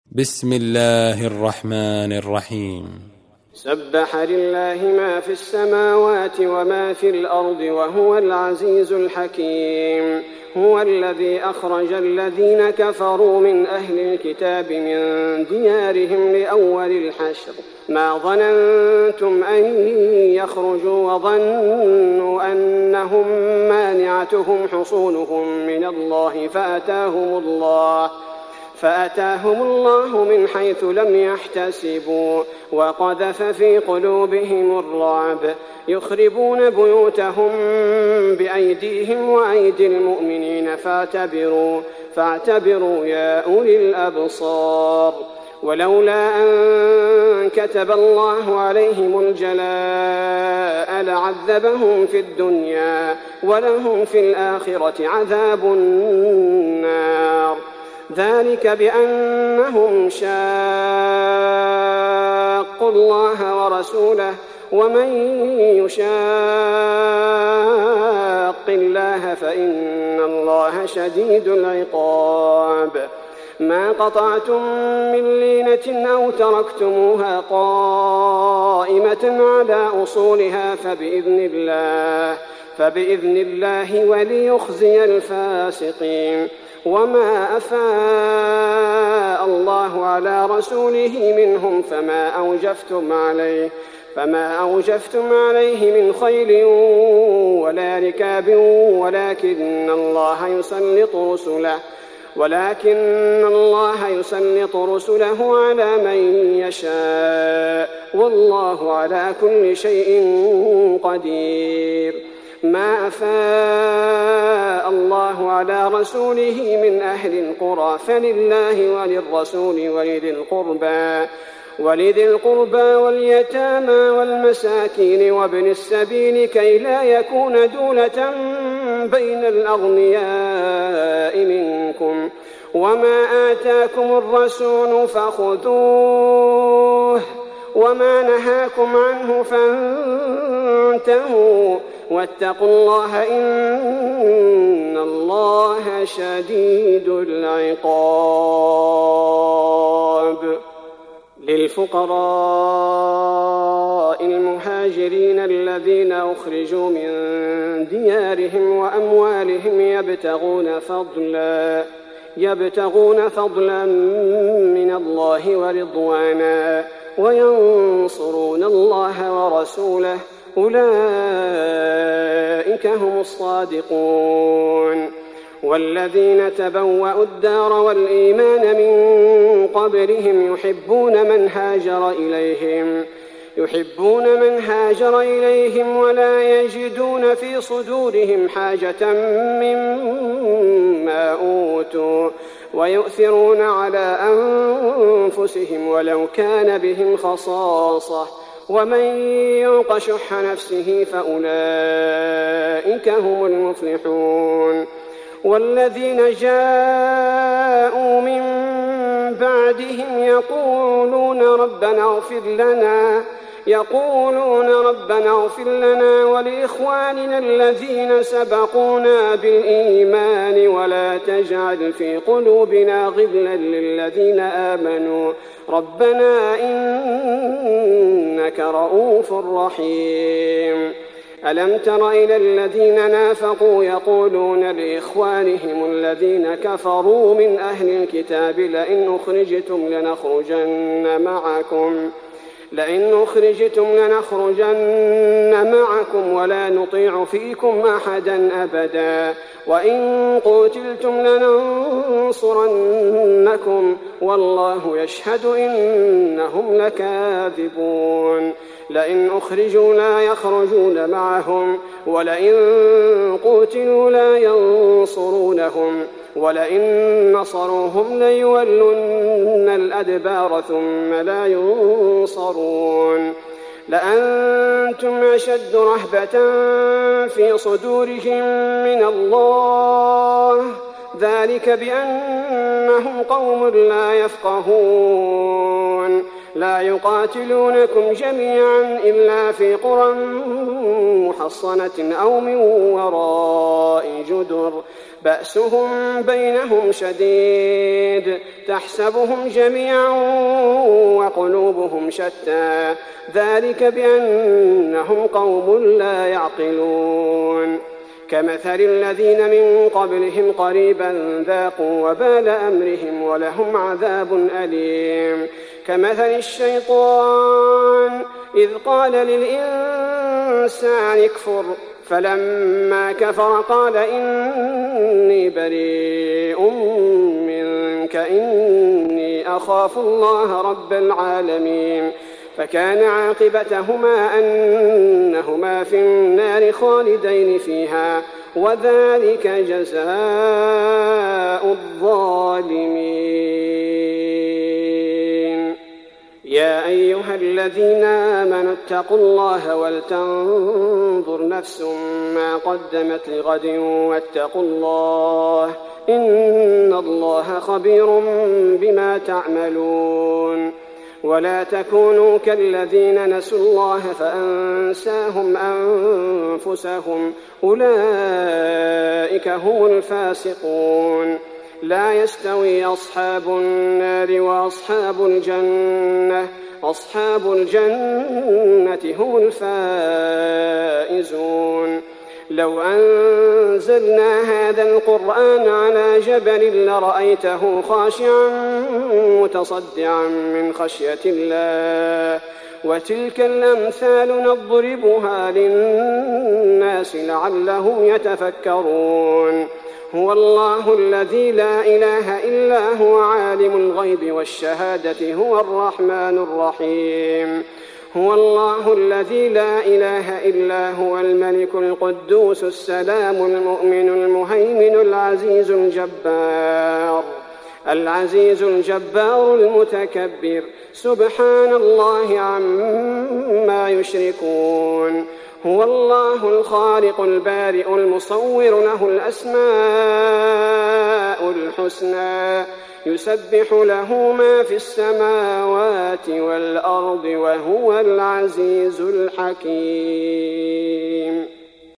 بسم الله الرحمن الرحيم. سبح لله ما في السماوات وما في الأرض وهو العزيز الحكيم. هو الذي أخرج الذين كفروا من أهل الكتاب من ديارهم لأول الحشر ما ظننتم أن يخرجوا وظنوا أنهم مانعتهم حصونهم من الله فأتاهم الله من حيث لم يحتسبوا وقذف في قلوبهم الرعب يخربون بيوتهم بأيديهم وأيدي المؤمنين فاعتبروا يا أولي الأبصار. ولولا أن كتب الله عليهم الجلاء لعذبهم في الدنيا ولهم في الآخرة عذاب النار. ذلك بأنهم شاقوا الله ورسوله ومن يشاق الله فإن الله شديد العقاب. ما قطعتم من لينة أو تركتموها قائمة على أصولها فبإذن الله وليخزي الفاسقين. وما أفاء الله على رسوله منهم فما أوجفتم عليه من خيل ولا ركاب ولكن الله يسلط رسله على من يشاء والله على كل شيء قدير. ما أفاء الله على رسوله من أهل القرى فلله وللرسول ولذي القربى واليتامى والمساكين وابن السبيل كي لا يكون دولة بين الأغنياء منكم. وما آتاكم الرسول فخذوه وما نهاكم عنه فانتهوا واتقوا الله إن الله شديد العقاب. للفقراء المهاجرين الذين أخرجوا من ديارهم وأموالهم يبتغون فضلا من الله ورضوانا وينصرون الله ورسوله أولئك هم الصادقون. والذين تبوأوا الدار والإيمان من قبلهم يحبون من هاجر إليهم ولا يجدون في صدورهم حاجة مما أوتوا ويؤثرون على أنفسهم ولو كان بهم خصاصة ومن يوق شح نفسه فأولئك هم المفلحون. والذين جاءوا من بعدهم يقولون ربنا اغفر لنا ولإخواننا الذين سبقونا بالإيمان ولا تجعل في قلوبنا غلا للذين آمنوا ربنا إنك رؤوف رحيم. ألم تر إلى الذين نافقوا يقولون لإخوانهم الذين كفروا من أهل الكتاب لئن أخرجتم لنخرجن معكم ولا نطيع فيكم أحدا أبدا وإن قتلتم لننصرنكم والله يشهد إنهم لكاذبون. لئن أخرجوا لا يخرجون معهم ولئن قتلوا لا ينصرونهم ولئن نصروهم ليولن الأدبار ثم لا ينصرون. لأنتم أشد رهبة في صدورهم من الله ذلك بأنهم قوم لا يفقهون. لا يقاتلونكم جميعا إلا في قرى محصنة أو من وراء جدر بأسهم بينهم شديد تحسبهم جميعا وقلوبهم شتى ذلك بأنهم قوم لا يعقلون كمثل الذين من قبلهم قريبا ذاقوا وبال أمرهم ولهم عذاب أليم كمثل الشيطان إذ قال للإنسان اكفر فلما كفر قال إني بريء منك إني أخاف الله رب العالمين فكان عاقبتهما أنهما في النار خالدين فيها وذلك جزاء الظالمين. يا أيها الذين آمنوا اتقوا الله ولتنظر نفس ما قدمت لغد واتقوا الله إن الله خبير بما تعملون. ولا تكونوا كالذين نسوا الله فأنساهم أنفسهم أولئك هم الفاسقون. لا يستوي أصحاب النار وأصحاب الجنة أصحاب الجنة هم الفائزون. لو أنزلنا هذا القرآن على جبل لرأيته خاشعا متصدعا من خشية الله وتلك الأمثال نضربها للناس لعلهم يتفكرون. هو الله الذي لا إله إلا هو عالم الغيب والشهادة هو الرحمن الرحيم. هو الله الذي لا إله إلا هو الملك القدوس السلام المؤمن المهيمن العزيز الجبار المتكبر سبحان الله عما يشركون. هو الله الخالق البارئ المصور له الأسماء الحسنى يسبح له ما في السماوات والأرض وهو العزيز الحكيم.